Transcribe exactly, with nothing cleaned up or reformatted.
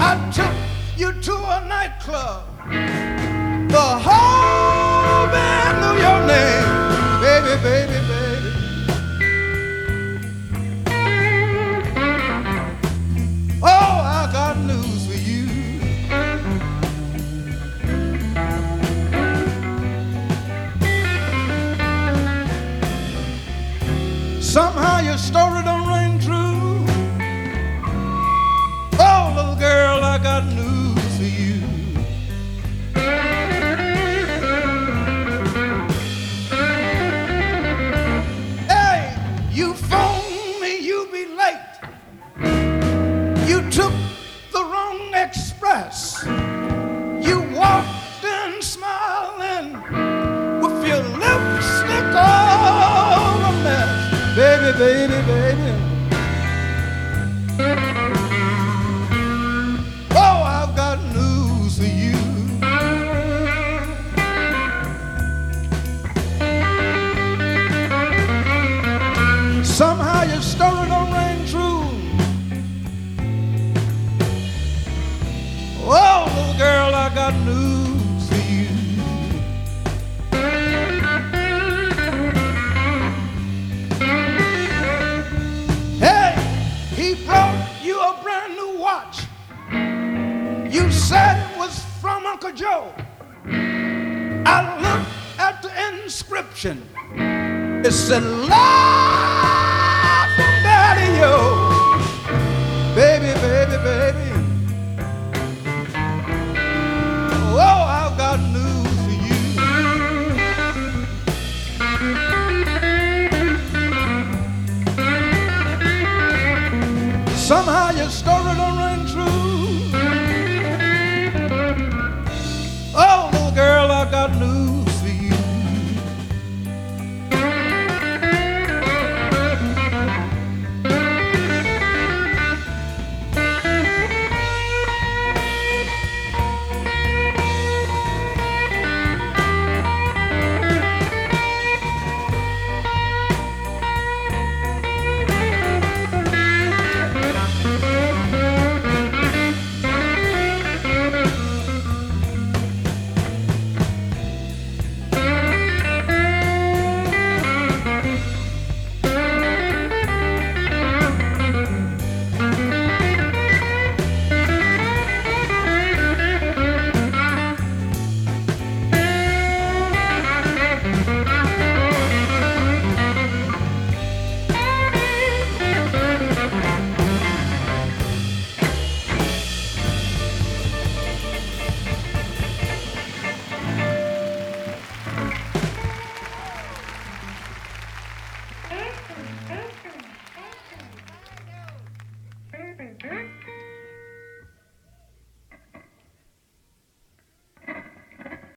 I took you to a nightclub. The whole band knew your name, baby, baby, baby. Oh, I got news for you. Somehow your story don't ring true. Oh, little girl, I got news for you. Hey, you phone me, you be late. You took the wrong express. You walked in smiling with your lipstick all a mess. Baby, baby, baby. Oh, I've got news for you. Somehow your story don't ring true. Oh, little girl, I got news for you. Hey, he brought you a brand new watch. You said it was from Uncle Joe. I looked at the inscription. It said, "Love from Daddy-O." Baby, baby.